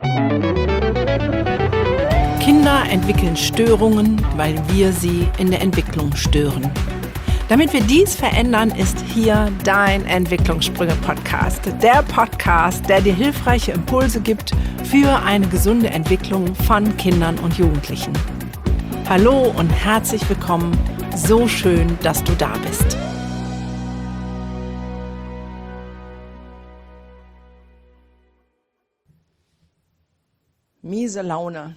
Kinder entwickeln Störungen, weil wir sie in der Entwicklung stören. Damit wir dies verändern, ist hier dein Entwicklungssprünge-Podcast. Der Podcast, der dir hilfreiche Impulse gibt für eine gesunde Entwicklung von Kindern und Jugendlichen. Hallo und herzlich willkommen. So schön, dass du da bist. Miese Laune.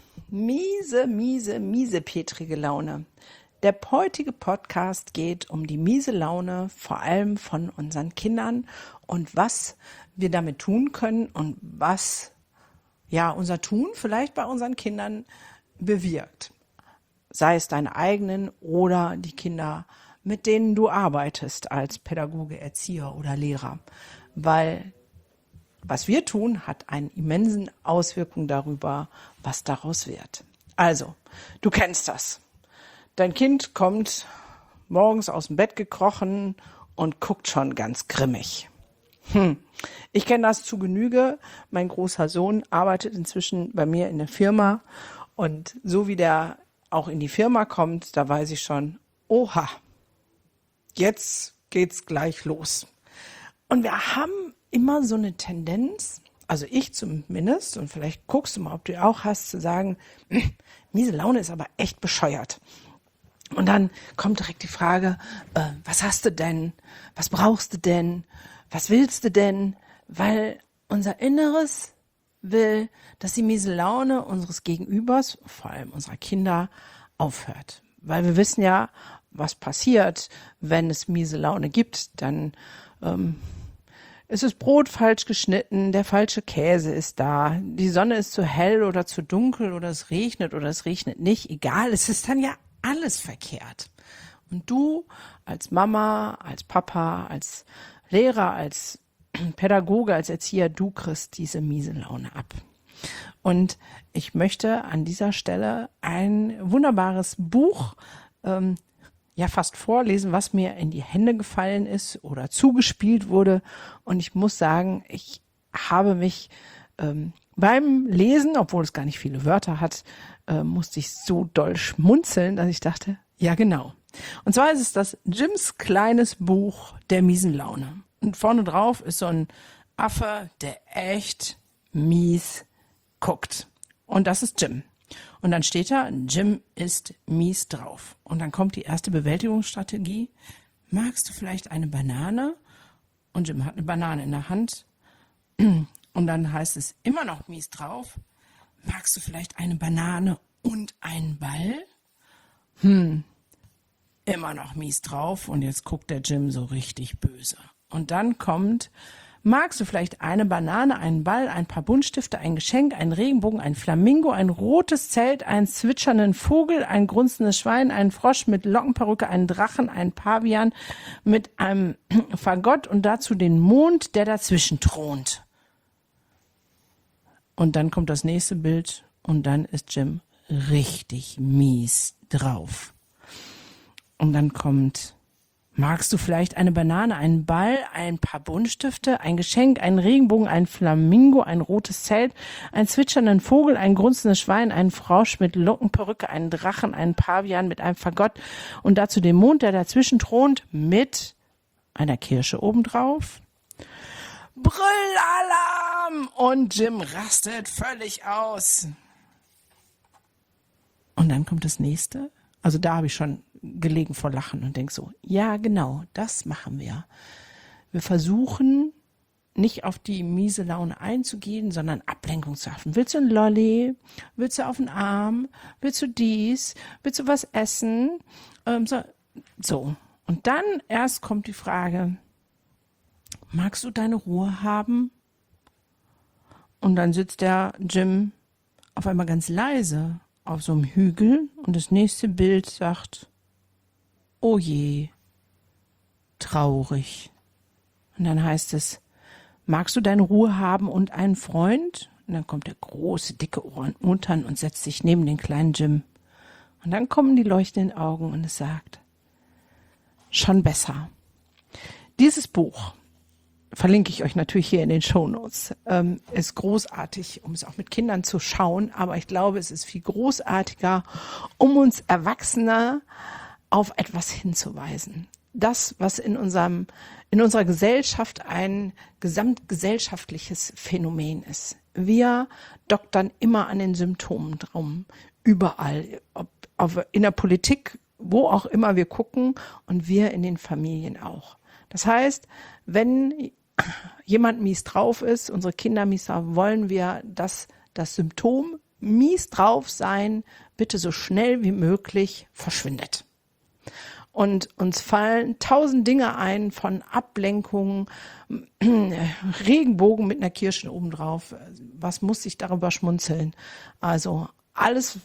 Miese petrige Laune. Der heutige Podcast geht um die miese Laune, vor allem von unseren Kindern und was wir damit tun können und was unser Tun vielleicht bei unseren Kindern bewirkt. Sei es deine eigenen oder die Kinder, mit denen du arbeitest als Pädagoge, Erzieher oder Lehrer. Weil was wir tun, hat einen immensen Auswirkung darüber, was daraus wird. Also, du kennst das. Dein Kind kommt morgens aus dem Bett gekrochen und guckt schon ganz grimmig. Ich kenne das zu Genüge. Mein großer Sohn arbeitet inzwischen bei mir in der Firma und so wie der auch in die Firma kommt, da weiß ich schon, oha, jetzt geht's gleich los. Und wir haben immer so eine Tendenz, also ich zumindest, und vielleicht guckst du mal, ob du auch hast, zu sagen, miese Laune ist aber echt bescheuert. Und dann kommt direkt die Frage, was hast du denn? Was brauchst du denn? Was willst du denn? Weil unser Inneres will, dass die miese Laune unseres Gegenübers, vor allem unserer Kinder, aufhört. Weil wir wissen ja, was passiert, wenn es miese Laune gibt. Dann ist das Brot falsch geschnitten, der falsche Käse ist da, die Sonne ist zu hell oder zu dunkel oder es regnet nicht. Egal, es ist dann ja alles verkehrt. Und du als Mama, als Papa, als Lehrer, als Pädagoge, als Erzieher, du kriegst diese miese Laune ab. Und ich möchte an dieser Stelle ein wunderbares Buch fast vorlesen, was mir in die Hände gefallen ist oder zugespielt wurde. Und ich muss sagen, ich habe mich beim Lesen, obwohl es gar nicht viele Wörter hat, musste ich so doll schmunzeln, dass ich dachte, ja genau. Und zwar ist es das Jims kleines Buch der miesen Laune. Und vorne drauf ist so ein Affe, der echt mies guckt. Und das ist Jim. Und dann steht da, Jim ist mies drauf. Und dann kommt die erste Bewältigungsstrategie. Magst du vielleicht eine Banane? Und Jim hat eine Banane in der Hand. Und dann heißt es, immer noch mies drauf. Magst du vielleicht eine Banane und einen Ball? Immer noch mies drauf. Und jetzt guckt der Jim so richtig böse. Und dann kommt, magst du vielleicht eine Banane, einen Ball, ein paar Buntstifte, ein Geschenk, einen Regenbogen, ein Flamingo, ein rotes Zelt, einen zwitschernden Vogel, ein grunzendes Schwein, einen Frosch mit Lockenperücke, einen Drachen, einen Pavian mit einem Fagott und dazu den Mond, der dazwischen thront. Und dann kommt das nächste Bild und dann ist Jim richtig mies drauf. Und dann kommt, magst du vielleicht eine Banane, einen Ball, ein paar Buntstifte, ein Geschenk, einen Regenbogen, ein Flamingo, ein rotes Zelt, einen zwitschernden Vogel, ein grunzendes Schwein, einen Frosch mit Lockenperücke, einen Drachen, einen Pavian mit einem Fagott und dazu den Mond, der dazwischen thront, mit einer Kirsche obendrauf. Brüllalarm! Und Jim rastet völlig aus. Und dann kommt das nächste. Also da habe ich schon gelegen vor Lachen und denke so, ja genau, das machen wir. Wir versuchen nicht auf die miese Laune einzugehen, sondern Ablenkung zu schaffen. Willst du ein Lolli? Willst du auf den Arm? Willst du dies? Willst du was essen? So. Und dann erst kommt die Frage, magst du deine Ruhe haben? Und dann sitzt der Jim auf einmal ganz leise auf so einem Hügel und das nächste Bild sagt, oh je, traurig. Und dann heißt es, magst du deine Ruhe haben und einen Freund? Und dann kommt der große, dicke Orang-Utan und setzt sich neben den kleinen Jim. Und dann kommen die leuchtenden Augen und es sagt, schon besser. Dieses Buch verlinke ich euch natürlich hier in den Shownotes. Ist großartig, um es auch mit Kindern zu schauen, aber ich glaube, es ist viel großartiger, um uns Erwachsene auf etwas hinzuweisen. Das, was in unserer Gesellschaft ein gesamtgesellschaftliches Phänomen ist. Wir doktern immer an den Symptomen drum, überall, ob in der Politik, wo auch immer wir gucken und wir in den Familien auch. Das heißt, wenn jemand mies drauf ist, unsere Kinder mies drauf, wollen wir, dass das Symptom mies drauf sein bitte so schnell wie möglich verschwindet. Und uns fallen 1000 Dinge ein von Ablenkungen, Regenbogen mit einer Kirsche obendrauf. Was muss ich darüber schmunzeln? Also alles,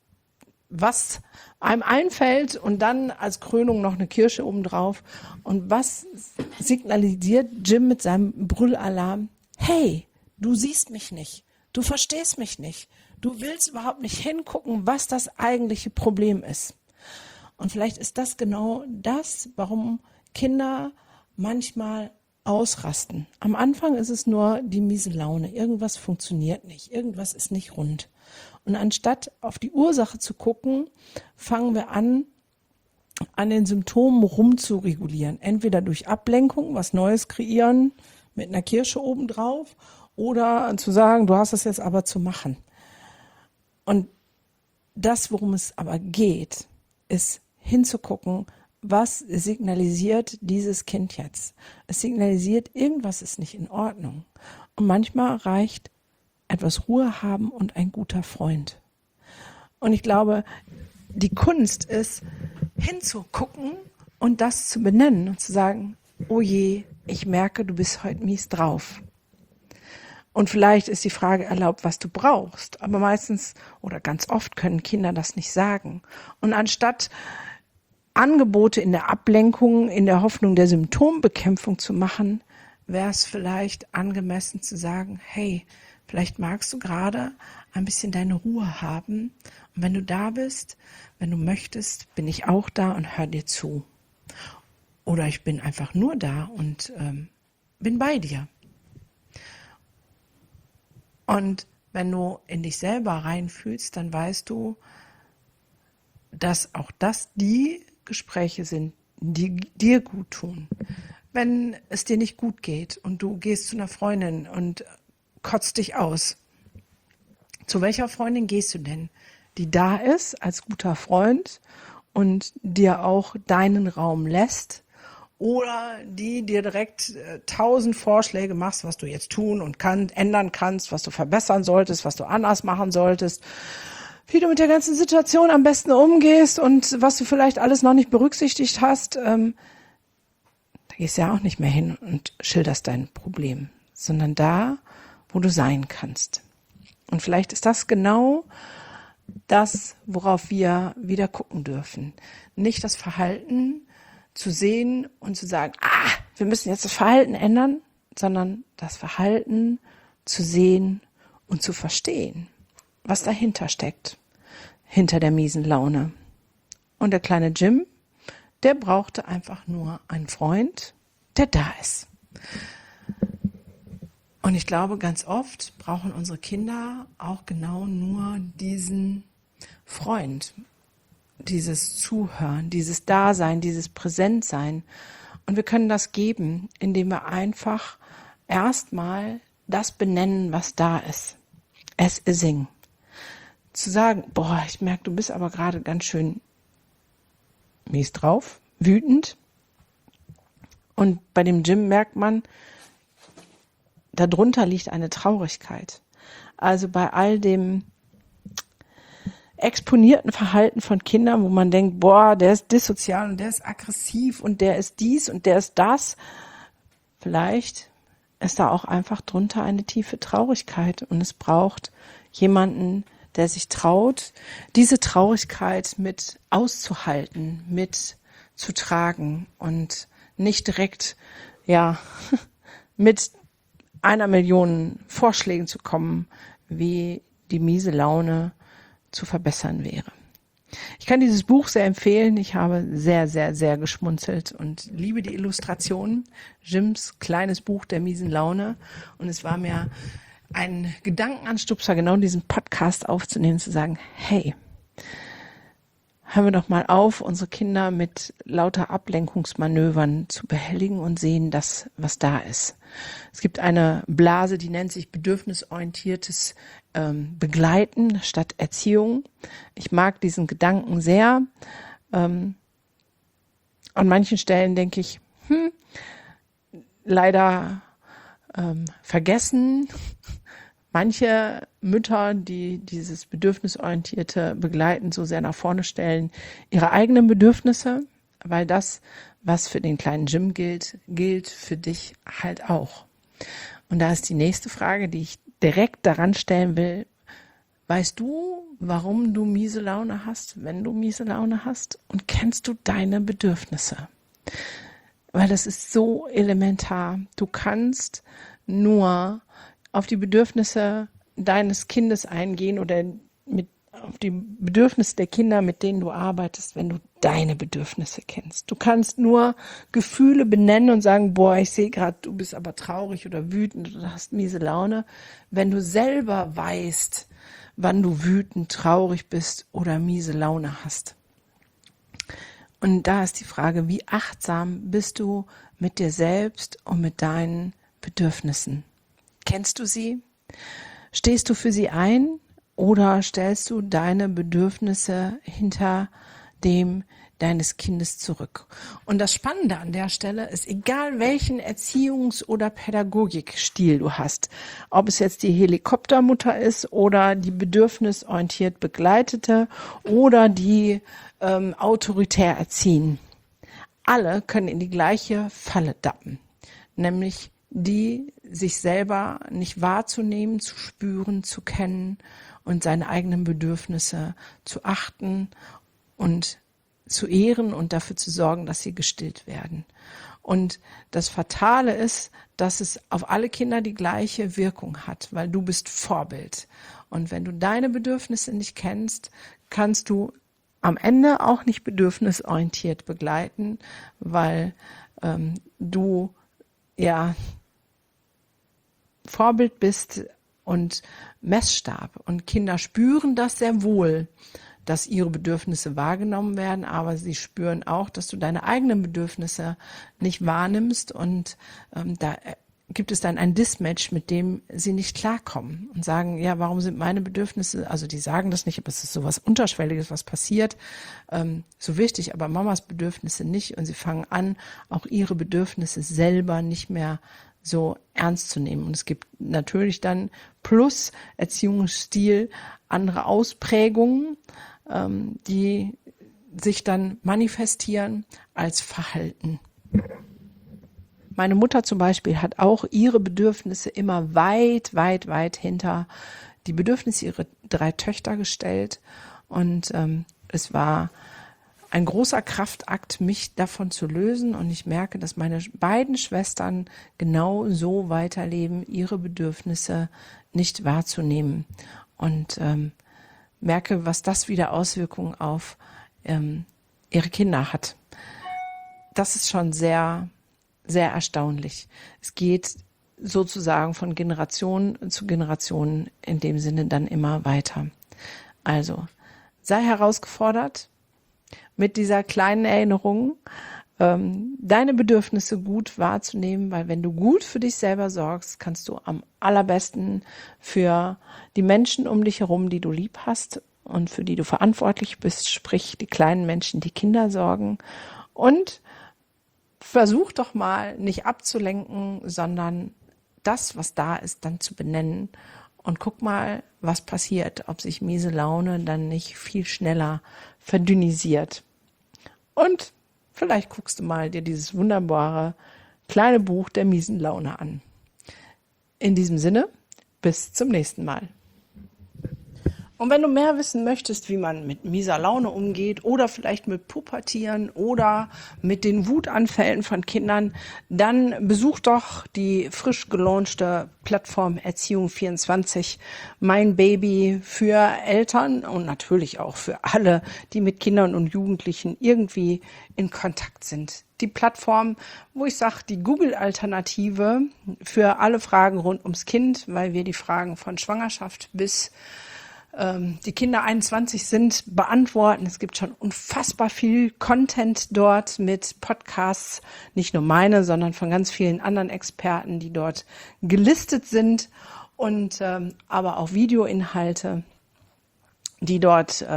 was einem einfällt und dann als Krönung noch eine Kirsche obendrauf. Und was signalisiert Jim mit seinem Brüllalarm? Hey, du siehst mich nicht. Du verstehst mich nicht. Du willst überhaupt nicht hingucken, was das eigentliche Problem ist. Und vielleicht ist das genau das, warum Kinder manchmal ausrasten. Am Anfang ist es nur die miese Laune. Irgendwas funktioniert nicht. Irgendwas ist nicht rund. Und anstatt auf die Ursache zu gucken, fangen wir an den Symptomen rumzuregulieren. Entweder durch Ablenkung, was Neues kreieren, mit einer Kirsche obendrauf, oder zu sagen, du hast es jetzt aber zu machen. Und das, worum es aber geht, ist hinzugucken, was signalisiert dieses Kind jetzt. Es signalisiert, irgendwas ist nicht in Ordnung. Und manchmal reicht etwas Ruhe haben und ein guter Freund. Und ich glaube, die Kunst ist, hinzugucken und das zu benennen und zu sagen, oh je, ich merke, du bist heute mies drauf. Und vielleicht ist die Frage erlaubt, was du brauchst. Aber meistens oder ganz oft können Kinder das nicht sagen. Und anstatt Angebote in der Ablenkung, in der Hoffnung der Symptombekämpfung zu machen, wäre es vielleicht angemessen zu sagen, hey, vielleicht magst du gerade ein bisschen deine Ruhe haben. Und wenn du da bist, wenn du möchtest, bin ich auch da und hör dir zu. Oder ich bin einfach nur da und bin bei dir. Und wenn du in dich selber reinfühlst, dann weißt du, dass auch das die Gespräche sind, die dir gut tun. Wenn es dir nicht gut geht und du gehst zu einer Freundin und kotzt dich aus, zu welcher Freundin gehst du denn? Die da ist als guter Freund und dir auch deinen Raum lässt, oder die dir direkt 1000 Vorschläge machst, was du jetzt tun und ändern kannst, was du verbessern solltest, was du anders machen solltest, wie du mit der ganzen Situation am besten umgehst und was du vielleicht alles noch nicht berücksichtigt hast. Da gehst du ja auch nicht mehr hin und schilderst dein Problem, sondern da, wo du sein kannst. Und vielleicht ist das genau das, worauf wir wieder gucken dürfen. Nicht das Verhalten zu sehen und zu sagen, wir müssen jetzt das Verhalten ändern, sondern das Verhalten zu sehen und zu verstehen, was dahinter steckt, hinter der miesen Laune. Und der kleine Jim, der brauchte einfach nur einen Freund, der da ist. Und ich glaube, ganz oft brauchen unsere Kinder auch genau nur diesen Freund, dieses Zuhören, dieses Dasein, dieses Präsentsein. Und wir können das geben, indem wir einfach erstmal das benennen, was da ist. As a thing. Zu sagen, ich merke, du bist aber gerade ganz schön mies drauf, wütend. Und bei dem Jim merkt man, darunter liegt eine Traurigkeit. Also bei all dem exponierten Verhalten von Kindern, wo man denkt, der ist dissozial und der ist aggressiv und der ist dies und der ist das. Vielleicht ist da auch einfach drunter eine tiefe Traurigkeit und es braucht jemanden, der sich traut, diese Traurigkeit mit auszuhalten, mit zu tragen und nicht direkt, mit 1 Million Vorschlägen zu kommen, wie die miese Laune zu verbessern wäre. Ich kann dieses Buch sehr empfehlen. Ich habe sehr, sehr, sehr geschmunzelt und liebe die Illustrationen. Jims kleines Buch der miesen Laune. Und es war mir ein Gedankenanstupser, genau diesen Podcast aufzunehmen, zu sagen, hey, hören wir doch mal auf, unsere Kinder mit lauter Ablenkungsmanövern zu behelligen und sehen das, was da ist. Es gibt eine Blase, die nennt sich bedürfnisorientiertes Begleiten statt Erziehung. Ich mag diesen Gedanken sehr. An manchen Stellen denke ich, leider vergessen manche Mütter, die dieses bedürfnisorientierte Begleiten so sehr nach vorne stellen, ihre eigenen Bedürfnisse, weil das, was für den kleinen Jim gilt, gilt für dich halt auch. Und da ist die nächste Frage, die ich direkt daran stellen will. Weißt du, warum du miese Laune hast, wenn du miese Laune hast? Und kennst du deine Bedürfnisse? Weil das ist so elementar. Du kannst nur auf die Bedürfnisse deines Kindes eingehen oder auf die Bedürfnisse der Kinder, mit denen du arbeitest, wenn du deine Bedürfnisse kennst. Du kannst nur Gefühle benennen und sagen, boah, ich sehe gerade, du bist aber traurig oder wütend oder hast miese Laune, wenn du selber weißt, wann du wütend, traurig bist oder miese Laune hast. Und da ist die Frage, wie achtsam bist du mit dir selbst und mit deinen Bedürfnissen? Kennst du sie? Stehst du für sie ein oder stellst du deine Bedürfnisse hinter dem deines Kindes zurück? Und das Spannende an der Stelle ist, egal welchen Erziehungs- oder Pädagogikstil du hast, ob es jetzt die Helikoptermutter ist oder die bedürfnisorientiert begleitete oder die autoritär erziehen, alle können in die gleiche Falle tappen, nämlich die sich selber nicht wahrzunehmen, zu spüren, zu kennen und seine eigenen Bedürfnisse zu achten und zu ehren und dafür zu sorgen, dass sie gestillt werden. Und das Fatale ist, dass es auf alle Kinder die gleiche Wirkung hat, weil du bist Vorbild. Und wenn du deine Bedürfnisse nicht kennst, kannst du am Ende auch nicht bedürfnisorientiert begleiten, weil du ja Vorbild bist und Messstab. Und Kinder spüren das sehr wohl, dass ihre Bedürfnisse wahrgenommen werden, aber sie spüren auch, dass du deine eigenen Bedürfnisse nicht wahrnimmst und da gibt es dann ein Dismatch, mit dem sie nicht klarkommen und sagen, ja, warum sind meine Bedürfnisse, also die sagen das nicht, aber es ist sowas Unterschwelliges, was passiert, so wichtig, aber Mamas Bedürfnisse nicht und sie fangen an, auch ihre Bedürfnisse selber nicht mehr so ernst zu nehmen. Und es gibt natürlich dann plus Erziehungsstil andere Ausprägungen, die sich dann manifestieren als Verhalten. Meine Mutter zum Beispiel hat auch ihre Bedürfnisse immer weit, weit, weit hinter die Bedürfnisse ihrer 3 Töchter gestellt. Und es war ein großer Kraftakt, mich davon zu lösen. Und ich merke, dass meine beiden Schwestern genau so weiterleben, ihre Bedürfnisse nicht wahrzunehmen. Und merke, was das wieder Auswirkungen auf ihre Kinder hat. Das ist schon sehr, sehr erstaunlich. Es geht sozusagen von Generation zu Generation in dem Sinne dann immer weiter. Also sei herausgefordert mit dieser kleinen Erinnerung, deine Bedürfnisse gut wahrzunehmen, weil wenn du gut für dich selber sorgst, kannst du am allerbesten für die Menschen um dich herum, die du lieb hast und für die du verantwortlich bist, sprich die kleinen Menschen, die Kinder sorgen. Und versuch doch mal nicht abzulenken, sondern das, was da ist, dann zu benennen und guck mal, was passiert, ob sich miese Laune dann nicht viel schneller verdünnisiert. Und vielleicht guckst du mal dir dieses wunderbare kleine Buch der miesen Laune an. In diesem Sinne, bis zum nächsten Mal. Und wenn du mehr wissen möchtest, wie man mit mieser Laune umgeht oder vielleicht mit Pubertieren oder mit den Wutanfällen von Kindern, dann besuch doch die frisch gelaunchte Plattform Erziehung24, mein Baby für Eltern und natürlich auch für alle, die mit Kindern und Jugendlichen irgendwie in Kontakt sind. Die Plattform, wo ich sage, die Google-Alternative für alle Fragen rund ums Kind, weil wir die Fragen von Schwangerschaft bis die Kinder 21 sind, beantworten. Es gibt schon unfassbar viel Content dort mit Podcasts, nicht nur meine, sondern von ganz vielen anderen Experten, die dort gelistet sind und aber auch Videoinhalte, die dort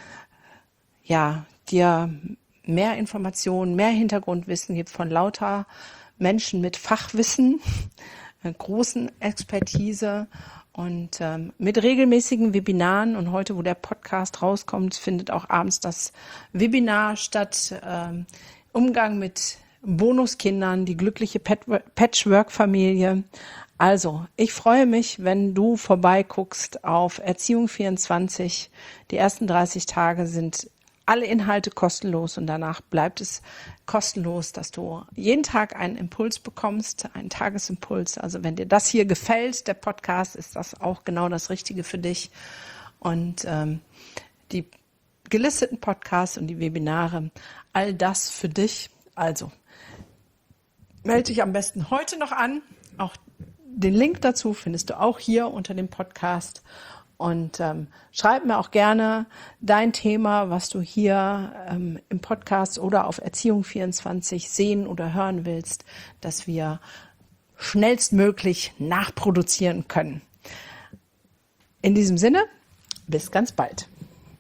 dir mehr Informationen, mehr Hintergrundwissen gibt von lauter Menschen mit Fachwissen, großen Expertise und mit regelmäßigen Webinaren. Und heute, wo der Podcast rauskommt, findet auch abends das Webinar statt. Umgang mit Bonuskindern, die glückliche Patchwork-Familie. Also, ich freue mich, wenn du vorbeiguckst auf Erziehung24. Die ersten 30 Tage sind alle Inhalte kostenlos und danach bleibt es kostenlos, dass du jeden Tag einen Impuls bekommst, einen Tagesimpuls. Also wenn dir das hier gefällt, der Podcast, ist das auch genau das Richtige für dich. Und die gelisteten Podcasts und die Webinare, all das für dich. Also melde dich am besten heute noch an. Auch den Link dazu findest du auch hier unter dem Podcast. Und schreib mir auch gerne dein Thema, was du hier im Podcast oder auf Erziehung24 sehen oder hören willst, dass wir schnellstmöglich nachproduzieren können. In diesem Sinne, bis ganz bald.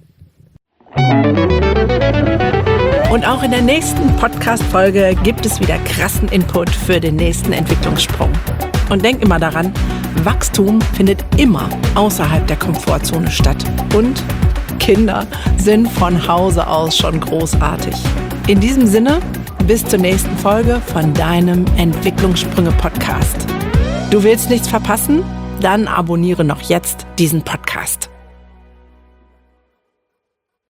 Und auch in der nächsten Podcast-Folge gibt es wieder krassen Input für den nächsten Entwicklungssprung. Und denk immer daran, Wachstum findet immer außerhalb der Komfortzone statt. Und Kinder sind von Hause aus schon großartig. In diesem Sinne, bis zur nächsten Folge von deinem Entwicklungssprünge-Podcast. Du willst nichts verpassen? Dann abonniere noch jetzt diesen Podcast.